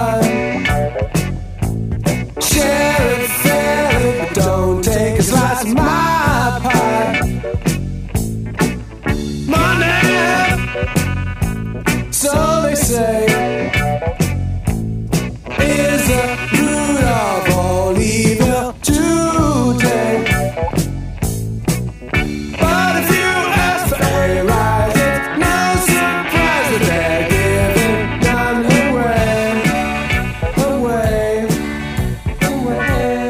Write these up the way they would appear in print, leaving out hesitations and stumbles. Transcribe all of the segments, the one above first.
part. Share it fairly, but don't take a slice of my pie. Money, so they say, is the root of all evil today. But if you ask for a rise, it's no surprise that they're giving none away, away, away,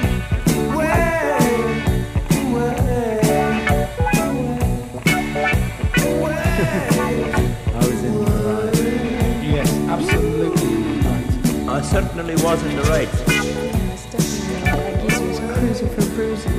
I was in the right. Yes, absolutely right. I certainly was in the right. Yes, definitely. Like he was cruising for bruising.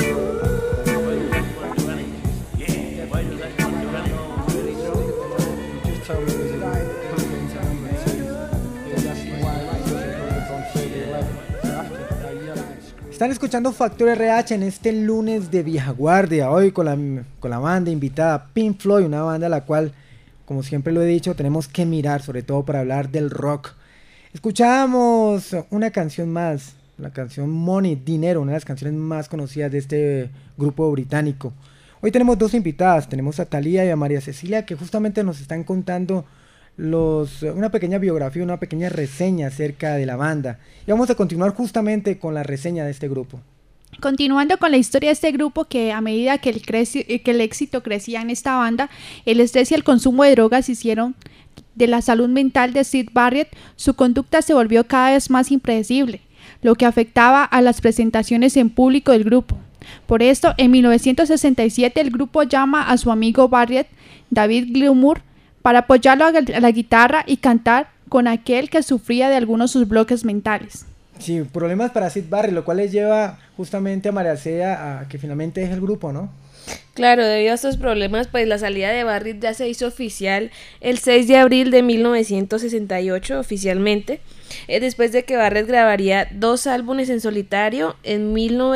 Just tell me, was it right? Put it into number 2. Because that's why it doesn't go on 30-11. So after that, yelling and screaming. Están escuchando Factor RH en este lunes de Vieja Guardia, hoy con la banda invitada Pink Floyd, una banda a la cual, como siempre lo he dicho, tenemos que mirar, sobre todo para hablar del rock. Escuchábamos una canción más, la canción Money, Dinero, una de las canciones más conocidas de este grupo británico. Hoy tenemos dos invitadas, tenemos a Thalía y a María Cecilia, que justamente nos están contando una pequeña biografía, una pequeña reseña acerca de la banda. Y vamos a continuar justamente con la reseña de este grupo. Continuando con la historia de este grupo, que a medida que el éxito crecía en esta banda, el estrés y el consumo de drogas hicieron de la salud mental de Syd Barrett, su conducta se volvió cada vez más impredecible, lo que afectaba a las presentaciones en público del grupo. Por esto, en 1967 el grupo llama a su amigo Barrett, David Gilmour, para apoyarlo a la guitarra y cantar con aquel que sufría de algunos de sus bloques mentales. Sí, problemas para Syd Barrett, lo cual les lleva justamente a María Cea a que finalmente deje el grupo, ¿no? Claro, debido a estos problemas, pues la salida de Barrett ya se hizo oficial el 6 de abril de 1968 oficialmente, después de que Barrett grabaría 2 álbumes en solitario. En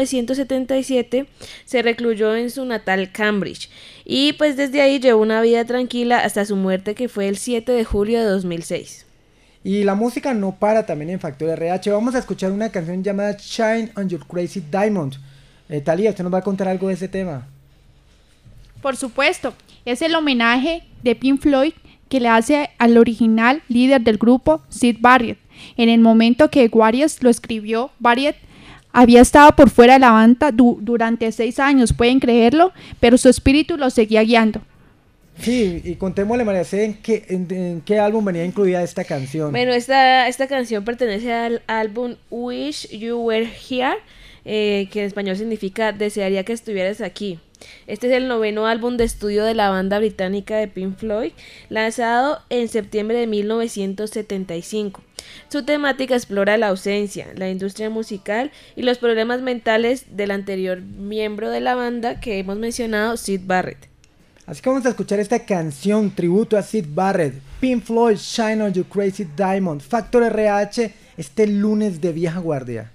1977 se recluyó en su natal Cambridge y pues desde ahí llevó una vida tranquila hasta su muerte, que fue el 7 de julio de 2006. Y la música no para también en Factor RH. Vamos a escuchar una canción llamada Shine on Your Crazy Diamond. Thalía, ¿usted nos va a contar algo de ese tema? Por supuesto, es el homenaje de Pink Floyd que le hace al original líder del grupo, Syd Barrett. En el momento que Warriors lo escribió, Barrett había estado por fuera de la banda durante 6 años, pueden creerlo, pero su espíritu lo seguía guiando. Sí, y contémosle, María C, en qué álbum venía incluida esta canción. Bueno, esta canción pertenece al álbum Wish You Were Here, que en español significa Desearía que estuvieras aquí. Este es el 9º álbum de estudio de la banda británica de Pink Floyd, lanzado en septiembre de 1975. Su temática explora la ausencia, la industria musical y los problemas mentales del anterior miembro de la banda que hemos mencionado, Syd Barrett. Así que vamos a escuchar esta canción, tributo a Syd Barrett, Pink Floyd, Shine on Your Crazy Diamond, Factor RH, este lunes de Vieja Guardia.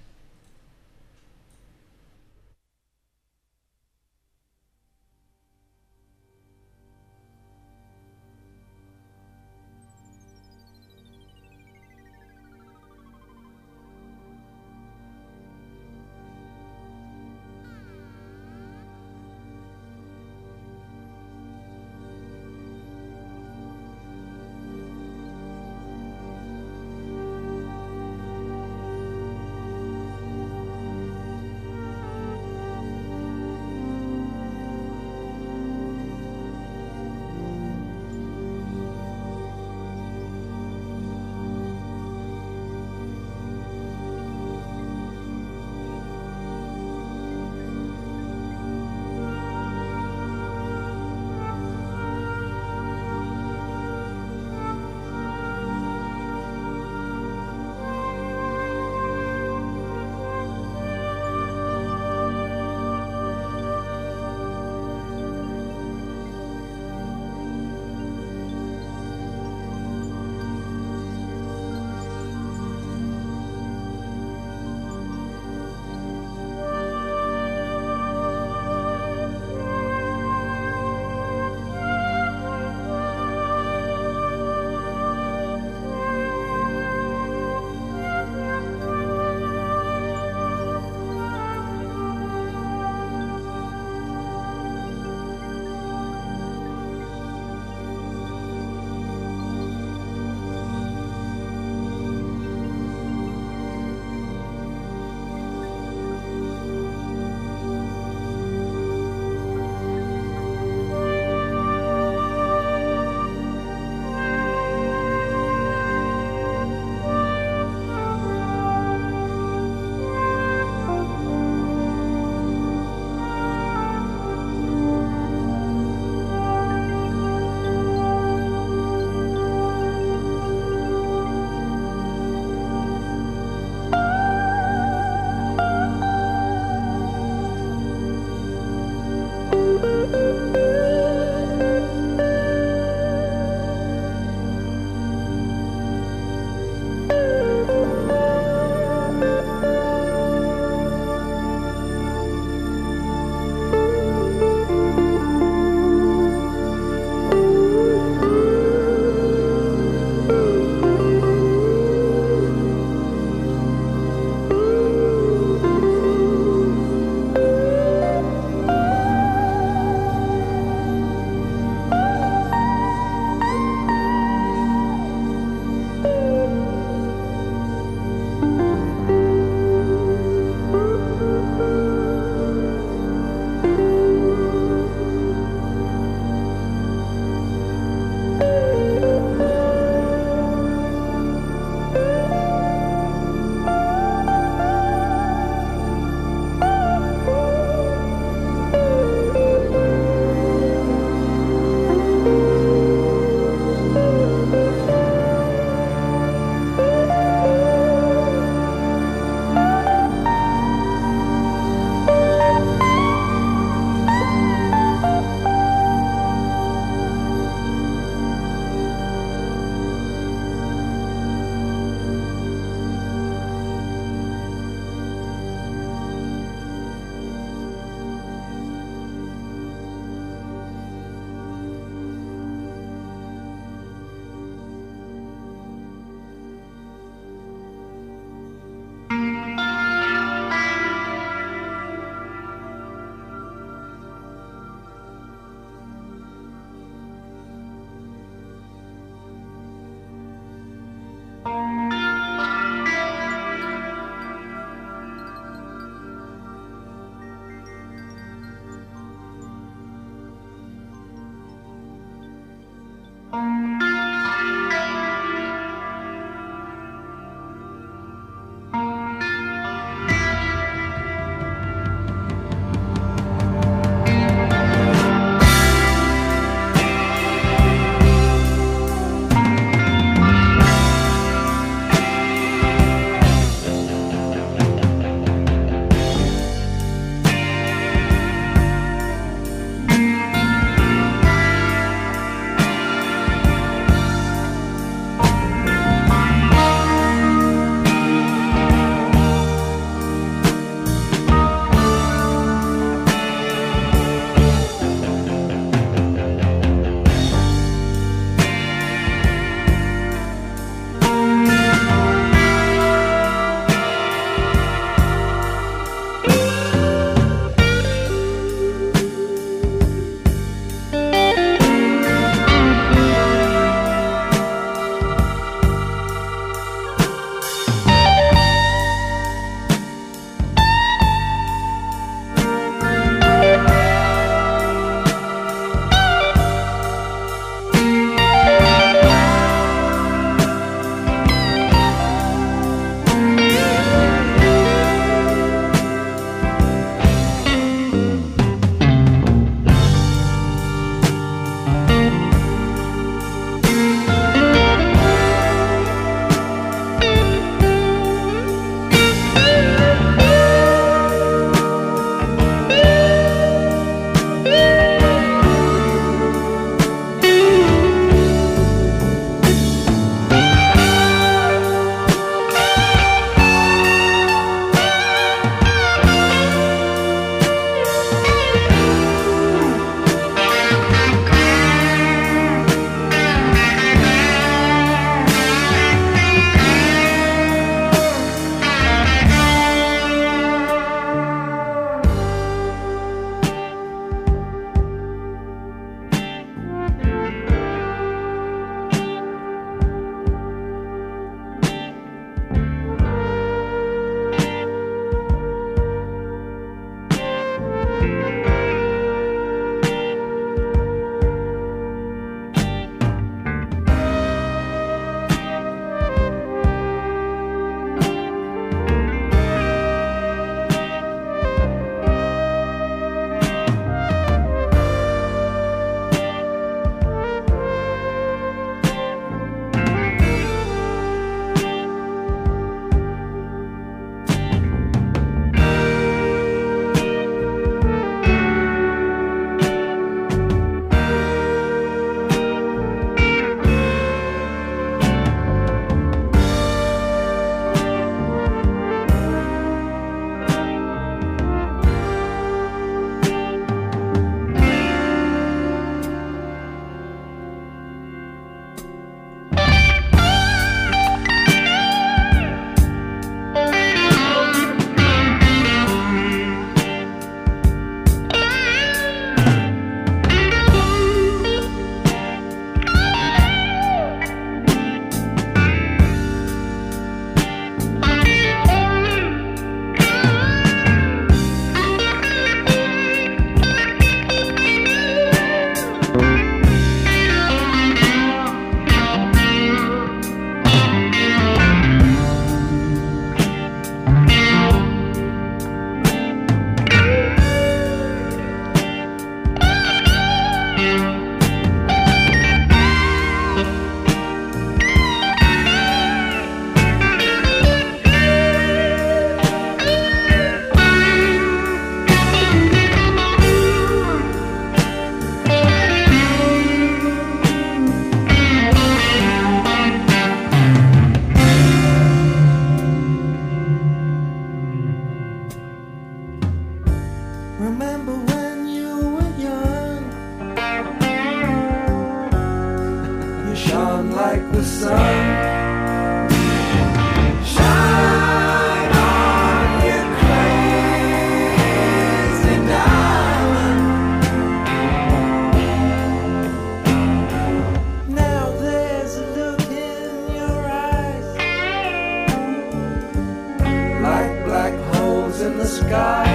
sky.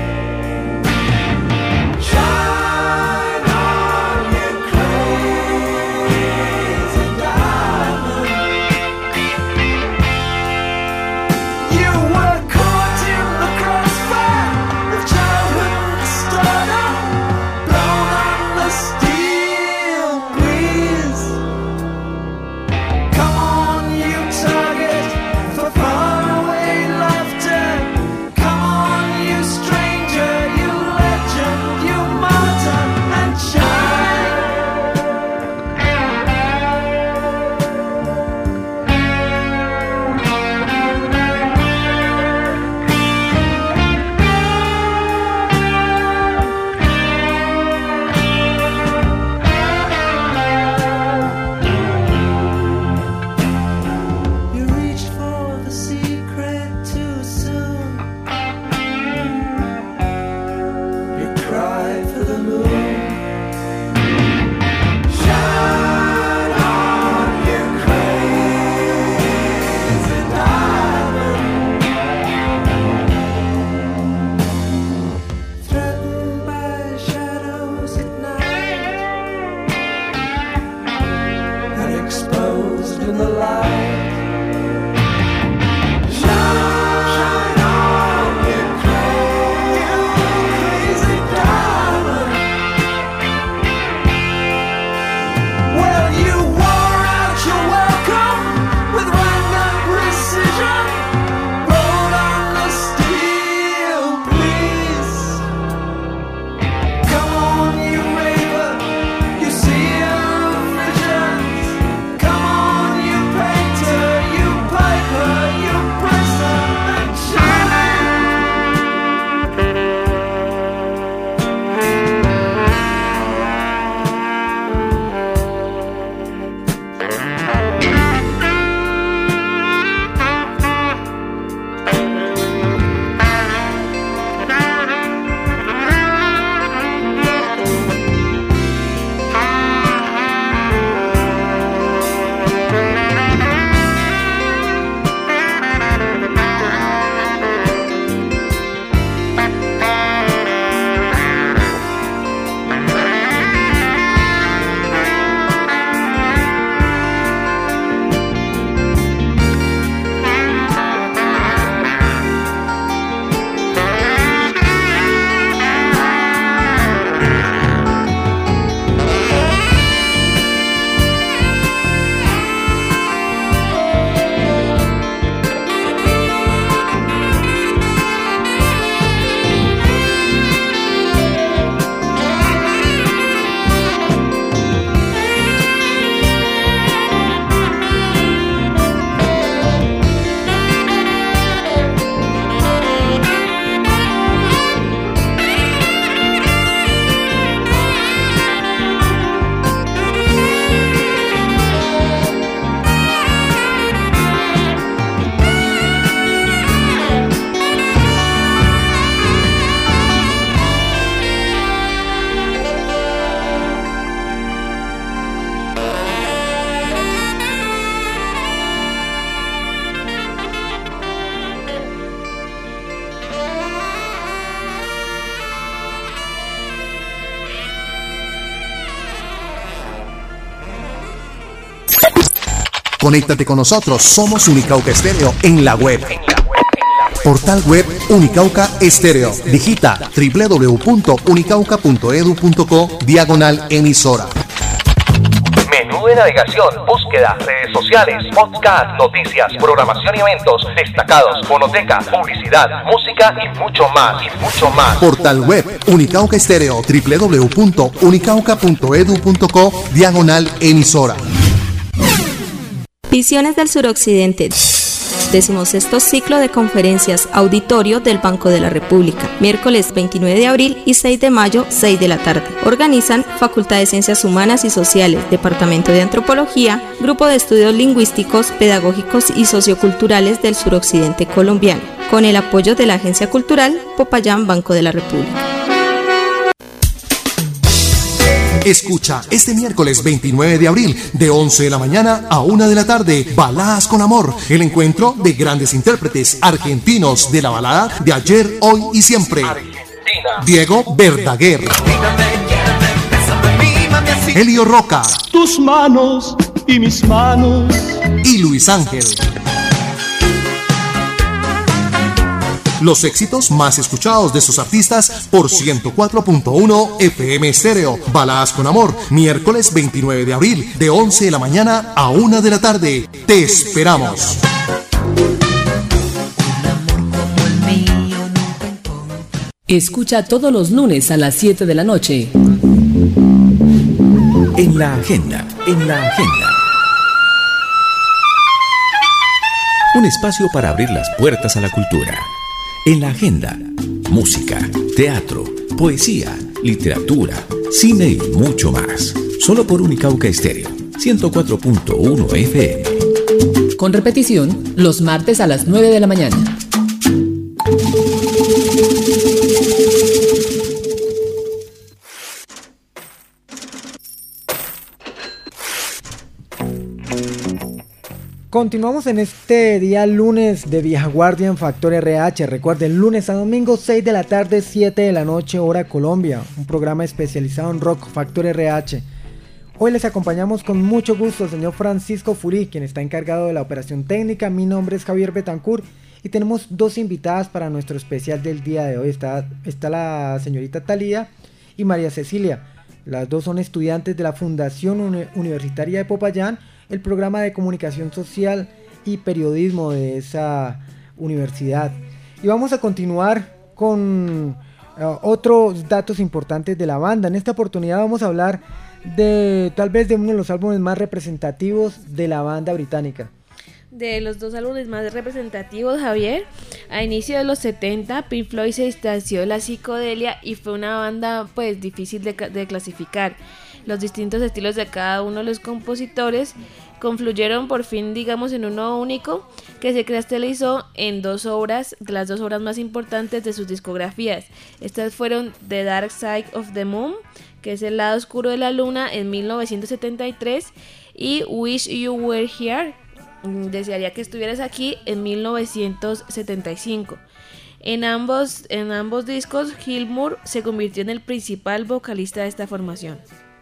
Shine on, you crazy diamond. You were caught in the crossfire of childhood stardom, blown on the steel breeze. Come on, you target for faraway laughter. Come on, you stranger, you legend, you martyr, and shine. You reached for the secret too soon. You cried for the moon. Shine on, you crazy diamond. Threatened by shadows at night and exposed in the light. Shine on, you crazy diamond. Well, you wore out your welcome with random precision. Rolled on the steel breeze. Come on, you raver, you seer of visions. Come on, you painter, you piper, you presser and shine. Conéctate con nosotros, somos Unicauca Estéreo en la web. Portal web Unicauca Estéreo. Digita www.unicauca.edu.co/emisora. Menú de navegación, búsqueda, redes sociales, podcast, noticias, programación y eventos, destacados, fonoteca, publicidad, música y mucho más, Portal web Unicauca Estéreo. www.unicauca.edu.co/emisora. Visiones del Suroccidente. 16º ciclo de conferencias auditorio del Banco de la República, miércoles 29 de abril y 6 de mayo, 6 de la tarde. Organizan Facultad de Ciencias Humanas y Sociales, Departamento de Antropología, Grupo de Estudios Lingüísticos, Pedagógicos y Socioculturales del Suroccidente Colombiano, con el apoyo de la Agencia Cultural Popayán Banco de la República. Escucha este miércoles 29 de abril de 11 de la mañana a 1 de la tarde Baladas con Amor, el encuentro de grandes intérpretes argentinos de la balada de ayer, hoy y siempre. Diego Verdaguer, Elio Roca, Tus manos y mis manos. y Luis Ángel. Los éxitos más escuchados de sus artistas por 104.1 FM Estéreo. Baladas con Amor, miércoles 29 de abril, de 11 de la mañana a 1 de la tarde. Te esperamos. Escucha todos los lunes a las 7 de la noche. En la agenda, en la agenda. Un espacio para abrir las puertas a la cultura. En la agenda, música, teatro, poesía, literatura, cine y mucho más. Solo por Unicauca Estéreo, 104.1 FM. Con repetición, los martes a las 9 de la mañana. Continuamos en este día lunes de Vieja Guardia en Factor RH. Recuerden, lunes a domingo, 6 de la tarde, 7 de la noche, hora Colombia. Un programa especializado en rock, Factor RH. Hoy les acompañamos con mucho gusto al señor Francisco Furí, quien está encargado de la operación técnica. Mi nombre es Javier Betancourt y tenemos dos invitadas para nuestro especial del día de hoy. Está la señorita Talía y María Cecilia. Las dos son estudiantes de la Fundación Universitaria de Popayán, el programa de comunicación social y periodismo de esa universidad. Y vamos a continuar con otros datos importantes de la banda. En esta oportunidad vamos a hablar de tal vez de uno de los álbumes más representativos de la banda británica. De los dos álbumes más representativos, Javier, a inicio de los 70, Pink Floyd se distanció de la psicodelia y fue una banda pues difícil de clasificar. Los distintos estilos de cada uno de los compositores confluyeron por fin, digamos, en uno único que se cristalizó en dos obras, de las dos obras más importantes de sus discografías. Estas fueron The Dark Side of the Moon, que es el lado oscuro de la luna, en 1973, y Wish You Were Here, desearía que estuvieras aquí, en 1975. En ambos discos, Gilmour se convirtió en el principal vocalista de esta formación.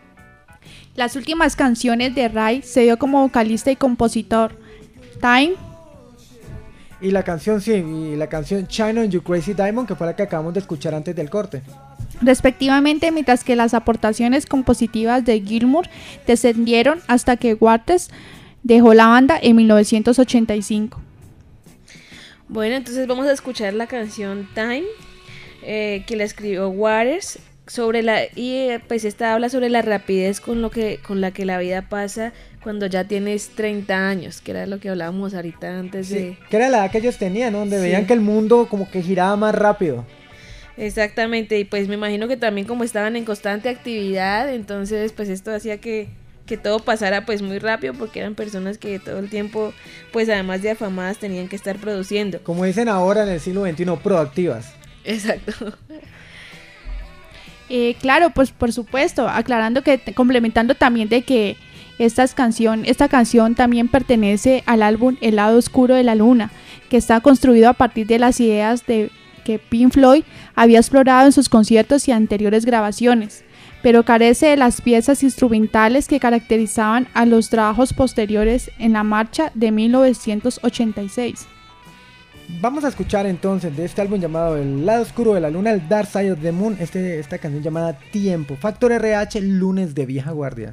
Las últimas canciones de Ray se dio como vocalista y compositor. Time. Y la canción Shine on You Crazy Diamond, que fue la que acabamos de escuchar antes del corte. Respectivamente, mientras que las aportaciones compositivas de Gilmour descendieron hasta que Waters dejó la banda en 1985. Bueno, entonces vamos a escuchar la canción Time, que la escribió Waters, pues esta habla sobre la rapidez con la que la vida pasa cuando ya tienes 30 años, que era lo que hablábamos ahorita antes de... Que era la edad que ellos tenían, ¿no? Donde Sí. veían que el mundo como que giraba más rápido. Exactamente, y pues me imagino que también como estaban en constante actividad, entonces pues esto hacía que todo pasara pues muy rápido, porque eran personas que todo el tiempo, pues además de afamadas, tenían que estar produciendo. Como dicen ahora en el siglo XXI, proactivas. Exacto. Claro, pues por supuesto, aclarando que, complementando también de que esta canción también pertenece al álbum El lado oscuro de la luna, que está construido a partir de las ideas que Pink Floyd había explorado en sus conciertos y anteriores grabaciones, pero carece de las piezas instrumentales que caracterizaban a los trabajos posteriores en la marcha de 1986. Vamos a escuchar entonces de este álbum llamado El lado oscuro de la luna, el Dark Side of the Moon, esta canción llamada Tiempo. Factor RH, lunes de Vieja Guardia.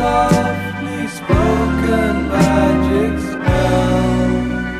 softly spoken magic spell.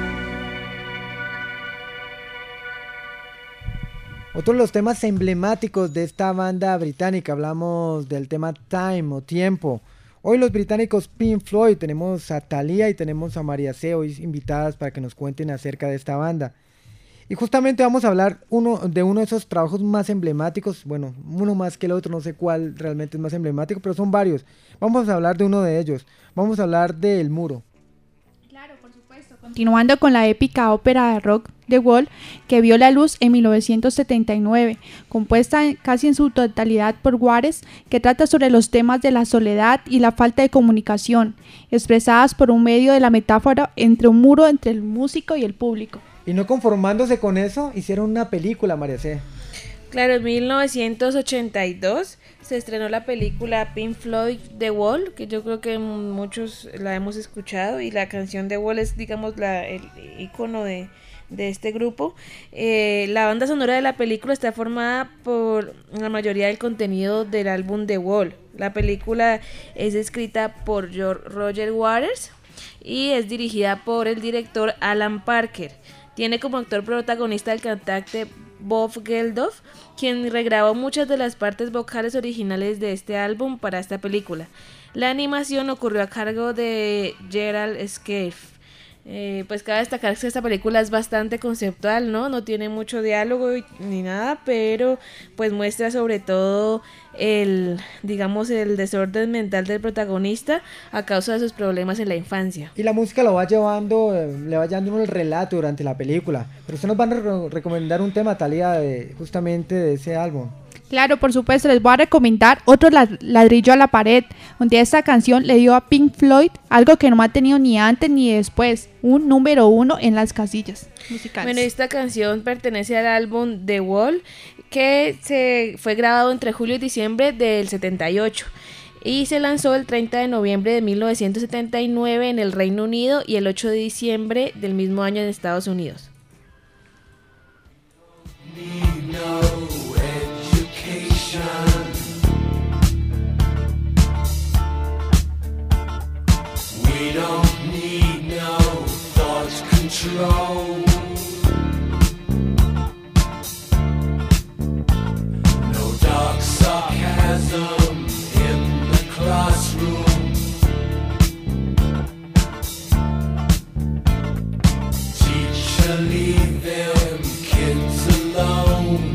Otro de los temas emblemáticos de esta banda británica, hablamos del tema Time o Tiempo. Hoy los británicos Pink Floyd, tenemos a Thalía y tenemos a María C. hoy invitadas para que nos cuenten acerca de esta banda. Y justamente vamos a hablar de uno de esos trabajos más emblemáticos, bueno, uno más que el otro, no sé cuál realmente es más emblemático, pero son varios. Vamos a hablar de uno de ellos, vamos a hablar de El Muro. Claro, por supuesto. Continuando con la épica ópera de rock The Wall, que vio la luz en 1979, compuesta casi en su totalidad por Waters, que trata sobre los temas de la soledad y la falta de comunicación, expresadas por un medio de la metáfora entre un muro entre el músico y el público. Y no conformándose con eso, hicieron una película, María C. Claro, en 1982 se estrenó la película Pink Floyd The Wall, que yo creo que muchos la hemos escuchado, y la canción The Wall es, digamos, el icono de este grupo. La banda sonora de la película está formada por la mayoría del contenido del álbum The Wall. La película es escrita por Roger Waters y es dirigida por el director Alan Parker. Tiene como actor protagonista el cantante Bob Geldof, quien regrabó muchas de las partes vocales originales de este álbum para esta película. La animación ocurrió a cargo de Gerald Scaife. Pues cabe destacar que esta película es bastante conceptual, no tiene mucho diálogo ni nada, pero pues muestra sobre todo el desorden mental del protagonista a causa de sus problemas en la infancia. Y la música lo va llevando, le va llevando el relato durante la película. Pero usted nos va a recomendar un tema, Thalía, justamente de ese álbum. Claro, por supuesto, les voy a recomendar otro ladrillo a la pared, donde esta canción le dio a Pink Floyd algo que no ha tenido ni antes ni después, un número 1 en las casillas musicales. Bueno, esta canción pertenece al álbum The Wall, que fue grabado entre julio y diciembre del 78 y se lanzó el 30 de noviembre de 1979 en el Reino Unido y el 8 de diciembre del mismo año en Estados Unidos. We don't need no thought control. No dark sarcasm in the classroom. Teacher, leave them kids alone.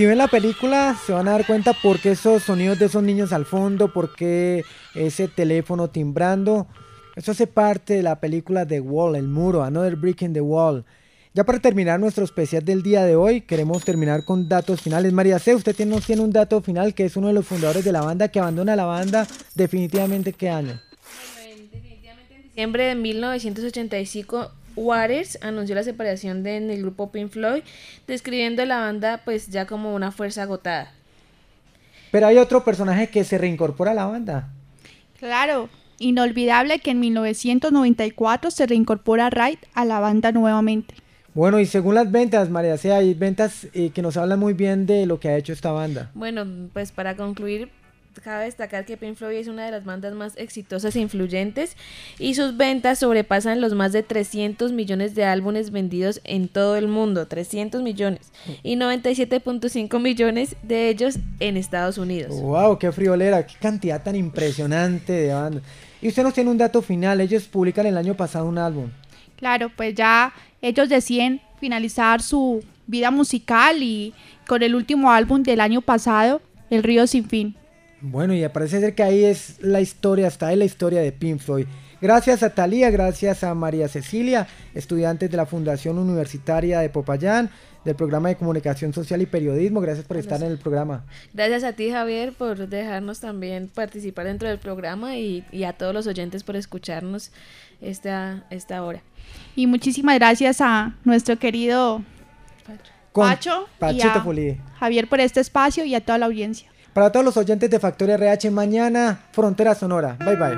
Si ven la película se van a dar cuenta por qué esos sonidos de esos niños al fondo, por qué ese teléfono timbrando. Eso hace parte de la película The Wall, El Muro, Another Brick in the Wall. Ya para terminar nuestro especial del día de hoy, queremos terminar con datos finales. María C, usted nos tiene un dato final, que es uno de los fundadores de la banda, que abandona la banda definitivamente, ¿qué año? Definitivamente en diciembre de 1985, Waters anunció la separación del grupo Pink Floyd, describiendo la banda pues ya como una fuerza agotada. Pero hay otro personaje que se reincorpora a la banda. Claro, inolvidable que en 1994 se reincorpora Raid a la banda nuevamente. Bueno, y según las ventas, María C, hay ventas que nos hablan muy bien de lo que ha hecho esta banda. Bueno, pues para concluir, cabe destacar que Pink Floyd es una de las bandas más exitosas e influyentes y sus ventas sobrepasan los más de 300 millones de álbumes vendidos en todo el mundo, 300 millones, y 97.5 millones de ellos en Estados Unidos. ¡Wow! ¡Qué friolera! ¡Qué cantidad tan impresionante de bandas! Y usted nos tiene un dato final, ellos publican el año pasado un álbum. Claro, pues ya ellos deciden finalizar su vida musical y con el último álbum del año pasado, El Río Sin Fin. Bueno, y parece ser que ahí es la historia, está ahí la historia de Pink Floyd. Gracias a Thalía, gracias a María Cecilia, estudiantes de la Fundación Universitaria de Popayán, del programa de Comunicación Social y Periodismo. Gracias por estar en el programa. Gracias a ti, Javier, por dejarnos también participar dentro del programa y a todos los oyentes por escucharnos esta hora. Y muchísimas gracias a nuestro querido Pacho y a Javier por este espacio y a toda la audiencia. Para todos los oyentes de Factoría RH, mañana Frontera Sonora. Bye bye.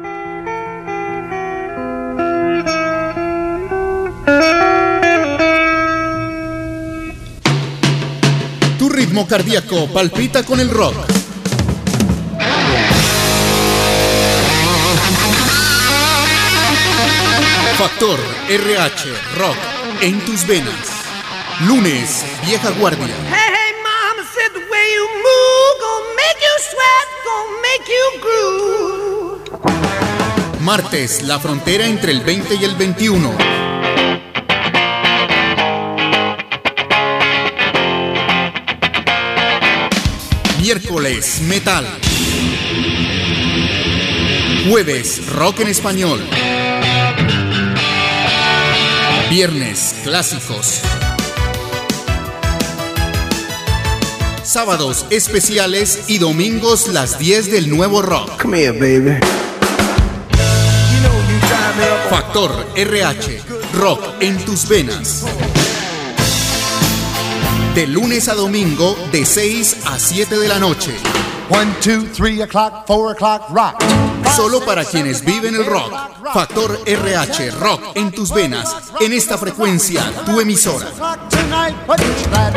Tu ritmo cardíaco palpita con el rock. Factor RH Rock en tus venas. Lunes, Vieja Guardia. Hey, hey, mama said the way you move gonna make you sweat, gonna make you groove. Martes, la frontera entre el 20 y el 21. Miércoles, metal. Jueves, rock en español. Viernes, clásicos. Sábados, especiales y domingos, las 10 del nuevo rock. Come here, baby. Factor RH, rock en tus venas. De lunes a domingo, de 6 a 7 de la noche. 1, 2, 3 o'clock, 4 o'clock, rock. Solo para quienes viven el rock. Factor RH, rock en tus venas. En esta frecuencia, tu emisora.